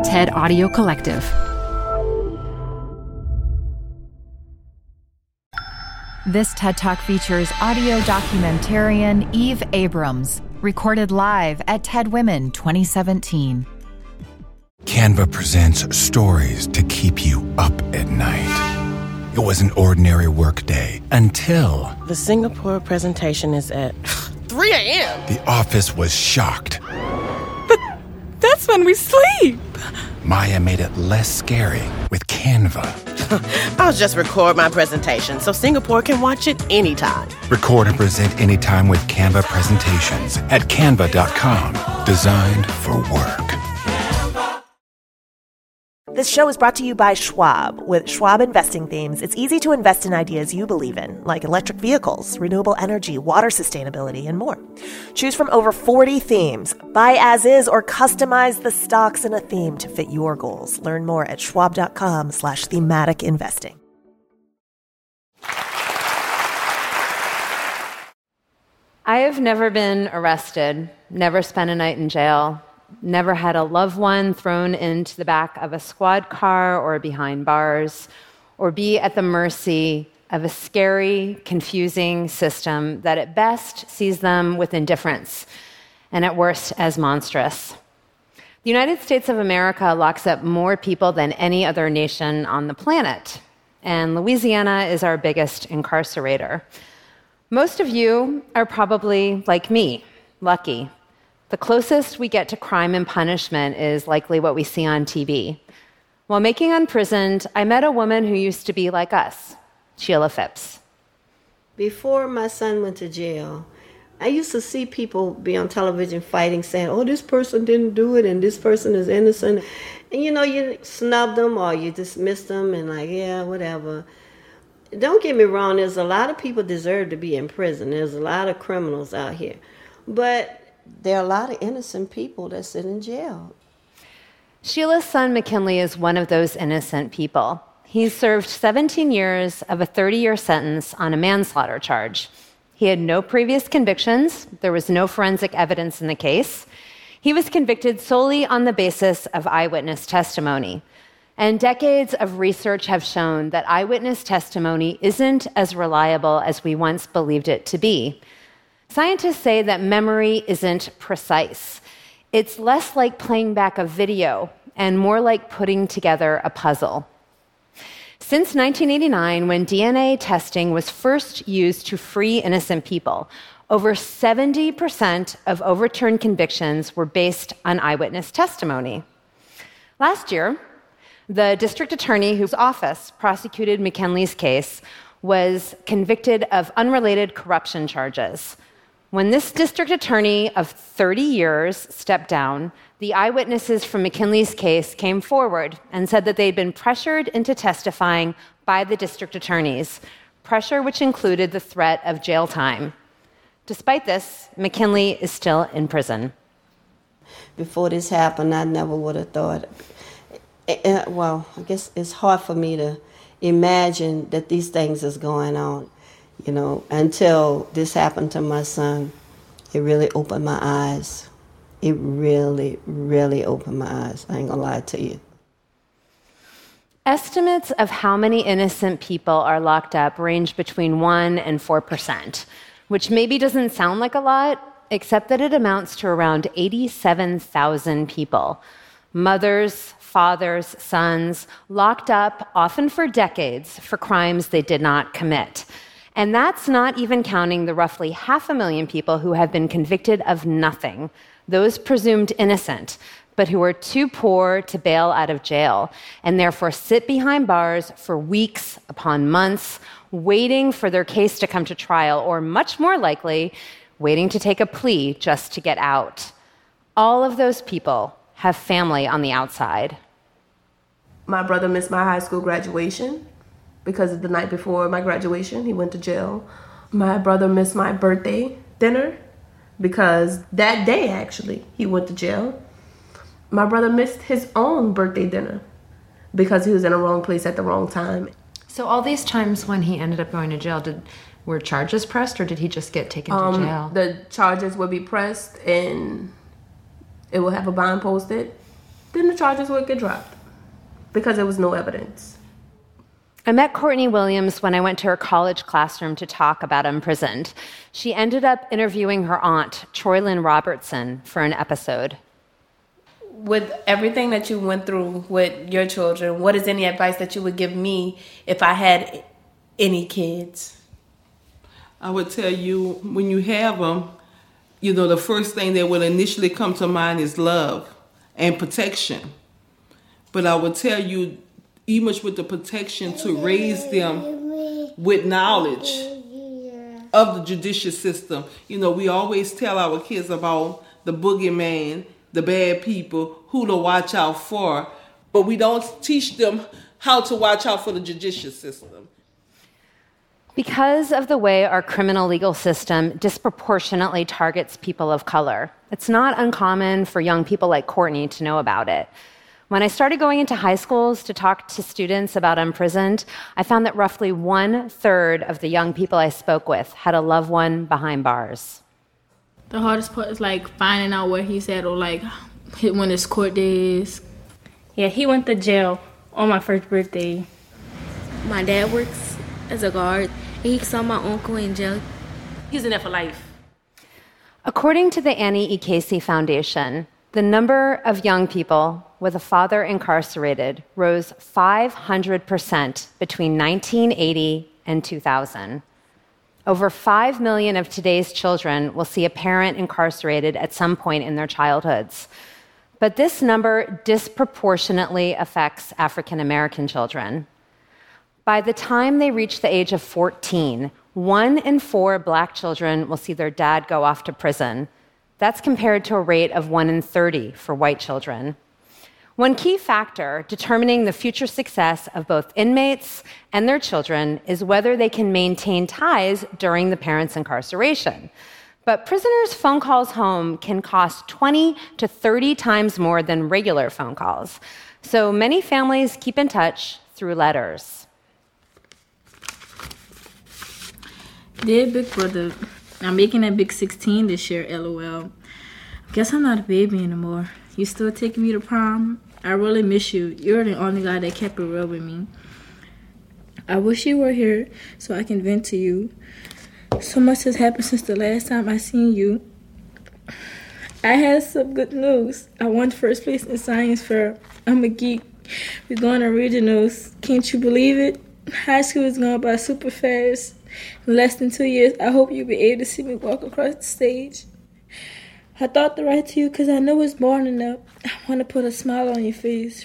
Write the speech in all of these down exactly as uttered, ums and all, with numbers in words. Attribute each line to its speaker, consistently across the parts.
Speaker 1: TED Audio Collective. This TED Talk features audio documentarian Eve Abrams, recorded live at TED Women twenty seventeen.
Speaker 2: Canva presents stories to keep you up at night. It was an ordinary workday until...
Speaker 3: The Singapore presentation is at three a.m.
Speaker 2: The office was shocked.
Speaker 4: But that's when we sleep.
Speaker 2: Maya made it less scary with Canva.
Speaker 3: I'll just record my presentation so Singapore can watch it anytime.
Speaker 2: Record and present anytime with Canva presentations at canva dot com. Designed for work.
Speaker 5: This show is brought to you by Schwab. With Schwab Investing Themes, it's easy to invest in ideas you believe in, like electric vehicles, renewable energy, water sustainability, and more. Choose from over forty themes. Buy as is or customize the stocks in a theme to fit your goals. Learn more at schwab dot com slash thematic investing.
Speaker 6: I have never been arrested, never spent a night in jail, never had a loved one thrown into the back of a squad car or behind bars, or be at the mercy of a scary, confusing system that at best sees them with indifference, and at worst as monstrous. The United States of America locks up more people than any other nation on the planet, and Louisiana is our biggest incarcerator. Most of you are probably, like me, lucky. The closest we get to crime and punishment is likely what we see on T V. While making Unprisoned, I met a woman who used to be like us, Sheila Phipps.
Speaker 7: Before my son went to jail, I used to see people be on television fighting, saying, oh, this person didn't do it and this person is innocent. And, you know, you snub them or you dismiss them and like, yeah, whatever. Don't get me wrong, there's a lot of people deserve to be in prison. There's a lot of criminals out here. But there are a lot of innocent people that sit in jail.
Speaker 6: Sheila's son, McKinley, is one of those innocent people. He served seventeen years of a thirty-year sentence on a manslaughter charge. He had no previous convictions. There was no forensic evidence in the case. He was convicted solely on the basis of eyewitness testimony. And decades of research have shown that eyewitness testimony isn't as reliable as we once believed it to be. Scientists say that memory isn't precise. It's less like playing back a video and more like putting together a puzzle. Since nineteen eighty-nine, when D N A testing was first used to free innocent people, over seventy percent of overturned convictions were based on eyewitness testimony. Last year, the district attorney whose office prosecuted McKinley's case was convicted of unrelated corruption charges. When this district attorney of thirty years stepped down, the eyewitnesses from McKinley's case came forward and said that they'd been pressured into testifying by the district attorneys, pressure which included the threat of jail time. Despite this, McKinley is still in prison.
Speaker 7: Before this happened, I never would have thought. Well, I guess it's hard for me to imagine that these things is going on. You know, until this happened to my son, it really opened my eyes. It really, really opened my eyes. I ain't gonna lie to you.
Speaker 6: Estimates of how many innocent people are locked up range between one and four percent, which maybe doesn't sound like a lot, except that it amounts to around eighty-seven thousand people. Mothers, fathers, sons, locked up, often for decades, for crimes they did not commit. And that's not even counting the roughly half a million people who have been convicted of nothing, those presumed innocent, but who are too poor to bail out of jail, and therefore sit behind bars for weeks upon months, waiting for their case to come to trial, or much more likely, waiting to take a plea just to get out. All of those people have family on the outside.
Speaker 8: My brother missed my high school graduation because the night before my graduation, he went to jail. My brother missed my birthday dinner because that day, actually, he went to jail. My brother missed his own birthday dinner because he was in the wrong place at the wrong time.
Speaker 9: So all these times when he ended up going to jail, did were charges pressed or did he just get taken
Speaker 8: um,
Speaker 9: to jail?
Speaker 8: The charges would be pressed and it will have a bond posted. then the charges would get dropped because there was no evidence.
Speaker 6: I met Courtney Williams when I went to her college classroom to talk about Imprisoned. She ended up interviewing her aunt, Troylyn Robertson, for an episode.
Speaker 10: With everything that you went through with your children, what is any advice that you would give me if I had any kids?
Speaker 11: I would tell you, when you have them, you know, the first thing that will initially come to mind is love and protection. But I would tell you, even much with the protection, to raise them with knowledge of the judicial system. You know, we always tell our kids about the boogeyman, the bad people, who to watch out for, but we don't teach them how to watch out for the judicial system.
Speaker 6: Because of the way our criminal legal system disproportionately targets people of color, it's not uncommon for young people like Courtney to know about it. When I started going into high schools to talk to students about Imprisoned, I found that roughly one-third of the young people I spoke with had a loved one behind bars.
Speaker 12: The hardest part is like finding out where he's at, or like when his court day is.
Speaker 13: Yeah, he went to jail on my first birthday.
Speaker 14: My dad works as a guard, and he saw my uncle in jail.
Speaker 13: He's in there for life.
Speaker 6: According to the Annie E. Casey Foundation, the number of young people with a father incarcerated rose five hundred percent between nineteen eighty and two thousand. Over five million of today's children will see a parent incarcerated at some point in their childhoods. But this number disproportionately affects African American children. By the time they reach the age of fourteen, one in four black children will see their dad go off to prison. That's compared to a rate of one in thirty for white children. One key factor determining the future success of both inmates and their children is whether they can maintain ties during the parent's incarceration. But prisoners' phone calls home can cost twenty to thirty times more than regular phone calls. So many families keep in touch through letters.
Speaker 12: Dear Big Brother, I'm making a big sixteen this year, LOL. Guess I'm not a baby anymore. You still taking me to prom? I really miss you. You're the only guy that kept it real with me. I wish you were here so I can vent to you. So much has happened since the last time I seen you. I had some good news. I won first place in science fair. I'm a geek. We're going to regionals. Can't you believe it? High school is going by super fast. In less than two years, I hope you'll be able to see me walk across the stage. I thought to write to you because I know it's morning up. I want to put a smile on your face.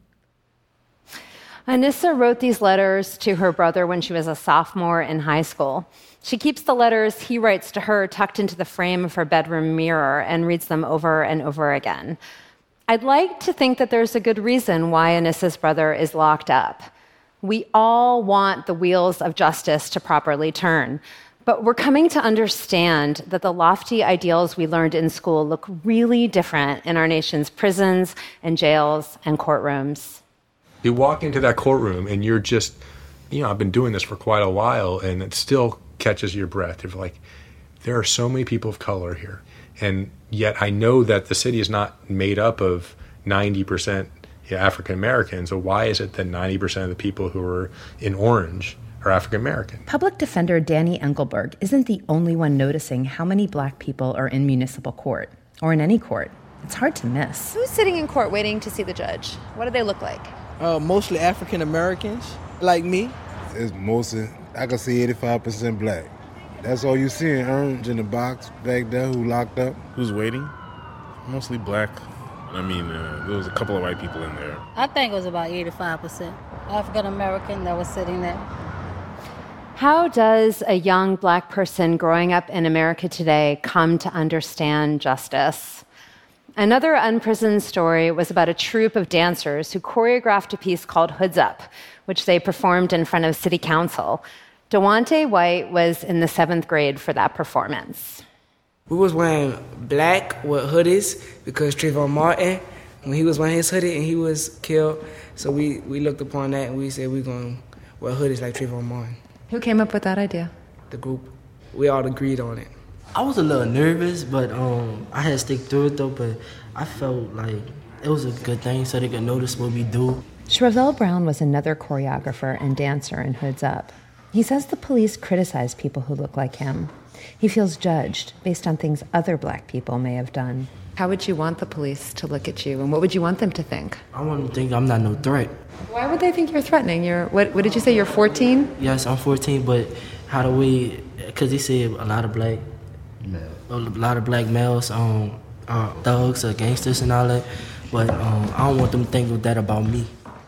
Speaker 6: Anissa wrote these letters to her brother when she was a sophomore in high school. She keeps the letters he writes to her tucked into the frame of her bedroom mirror and reads them over and over again. I'd like to think that there's a good reason why Anissa's brother is locked up. We all want the wheels of justice to properly turn, but we're coming to understand that the lofty ideals we learned in school look really different in our nation's prisons and jails and courtrooms.
Speaker 15: You walk into that courtroom and you're just, you know, I've been doing this for quite a while, and it still catches your breath. You're like, there are so many people of color here, and yet I know that the city is not made up of ninety percent African Americans, so why is it that ninety percent of the people who are in orange are African American?
Speaker 16: Public defender Danny Engelberg isn't the only one noticing how many black people are in municipal court, or in any court. It's hard to miss.
Speaker 17: Who's sitting in court waiting to see the judge? What do they look like?
Speaker 18: Uh, mostly African Americans, like me.
Speaker 19: It's mostly, I can see eighty-five percent black. That's all you see in orange in the box back there who locked up.
Speaker 20: Who's waiting? Mostly black. I mean, uh, there was a couple of white people in there.
Speaker 21: I think it was about eighty-five percent African-American that was sitting there.
Speaker 6: How does a young black person growing up in America today come to understand justice? Another unprisoned story was about a troupe of dancers who choreographed a piece called Hoods Up, which they performed in front of city council. Dewante White was in the seventh grade for that performance.
Speaker 22: We was wearing black with hoodies because Trayvon Martin, when he was wearing his hoodie and he was killed, so we, we looked upon that and we said we're going to wear hoodies like Trayvon Martin.
Speaker 9: Who came up with that idea?
Speaker 22: The group. We all agreed on it.
Speaker 23: I was a little nervous, but um, I had to stick through it though, but I felt like
Speaker 1: It was a good thing so they could notice what we do.
Speaker 16: Shervell Brown was another choreographer and dancer in Hoods Up. He says the police criticize people who look like him. He feels judged based on things other black people may have done.
Speaker 9: How would you want the police to look at you, and what would you want them to think?
Speaker 1: I want them to think I'm not no threat.
Speaker 9: Why would they think you're threatening? You're what? What did you say? You're fourteen?
Speaker 1: Yes, I'm fourteen, but how do we? Because they said a lot of black, a lot of black males, um, are thugs or gangsters and all that. But um, I don't want them to think that about me.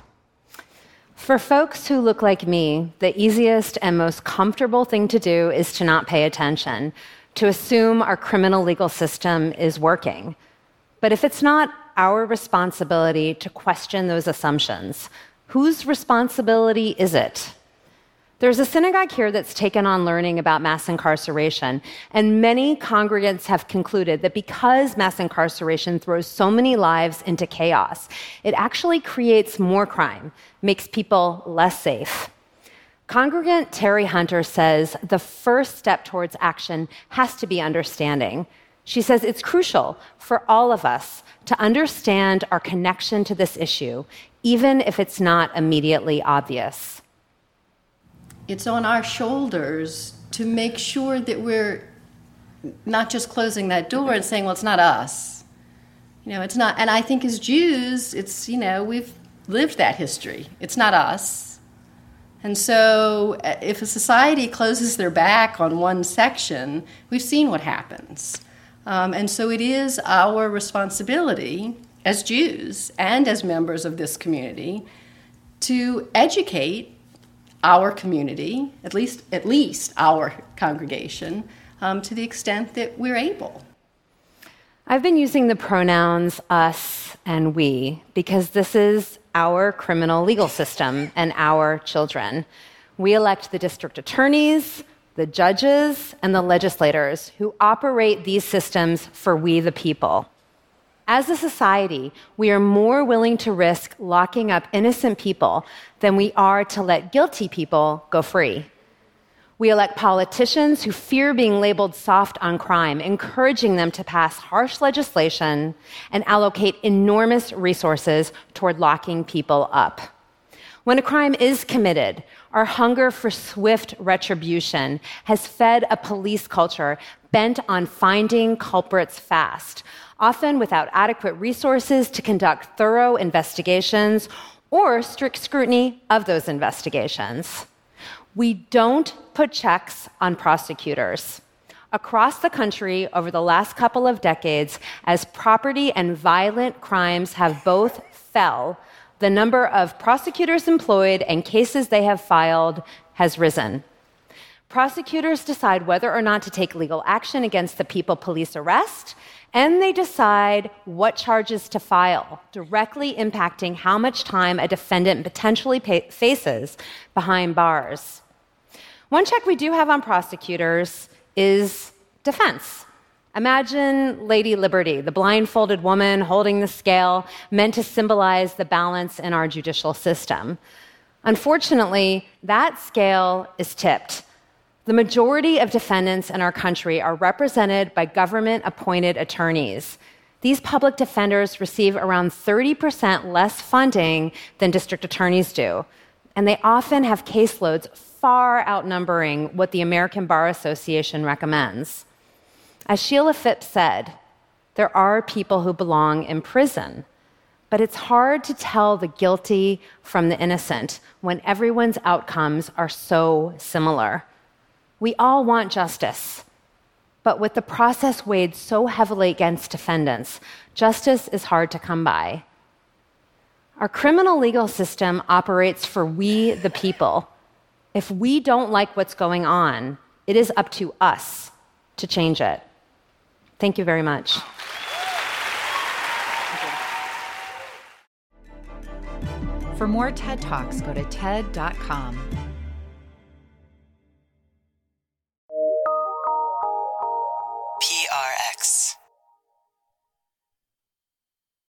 Speaker 6: For folks who look like me, the easiest and most comfortable thing to do is to not pay attention, to assume our criminal legal system is working. But if it's not our responsibility to question those assumptions, whose responsibility is it? There's a synagogue here that's taken on learning about mass incarceration, and many congregants have concluded that because mass incarceration throws so many lives into chaos, it actually creates more crime, makes people less safe. Congregant Terry Hunter says the first step towards action has to be understanding. She says it's crucial for all of us to understand our connection to this issue, even if it's not immediately obvious.
Speaker 4: It's on our shoulders to make sure that we're not just closing that door and saying, well, it's not us. You know, it's not, and I think as Jews, it's, you know, we've lived that history. It's not us. And so if a society closes their back on one section, we've seen what happens. Um, and so it is our responsibility as Jews and as members of this community to educate our community, at least at least our congregation, um, to the extent that we're able.
Speaker 6: I've been using the pronouns us and we because this is our criminal legal system and our children. We elect the district attorneys, the judges, and the legislators who operate these systems for we the people. As a society, we are more willing to risk locking up innocent people than we are to let guilty people go free. We elect politicians who fear being labeled soft on crime, encouraging them to pass harsh legislation and allocate enormous resources toward locking people up. When a crime is committed, our hunger for swift retribution has fed a police culture bent on finding culprits fast, often without adequate resources to conduct thorough investigations or strict scrutiny of those investigations. We don't put checks on prosecutors. Across the country over the last couple of decades, as property and violent crimes have both fell, the number of prosecutors employed and cases they have filed has risen. Prosecutors decide whether or not to take legal action against the people police arrest, and they decide what charges to file, directly impacting how much time a defendant potentially pay- faces behind bars. One check we do have on prosecutors is defense. Imagine Lady Liberty, the blindfolded woman holding the scale, meant to symbolize the balance in our judicial system. Unfortunately, that scale is tipped. The majority of defendants in our country are represented by government-appointed attorneys. These public defenders receive around thirty percent less funding than district attorneys do, and they often have caseloads far outnumbering what the American Bar Association recommends. As Sheila Phipps said, there are people who belong in prison, but it's hard to tell the guilty from the innocent when everyone's outcomes are so similar. We all want justice, but with the process weighed so heavily against defendants, justice is hard to come by. Our criminal legal system operates for we, the people. If we don't like what's going on, it is up to us to change it. Thank you very much.
Speaker 23: For more TED Talks, go to T E D dot com.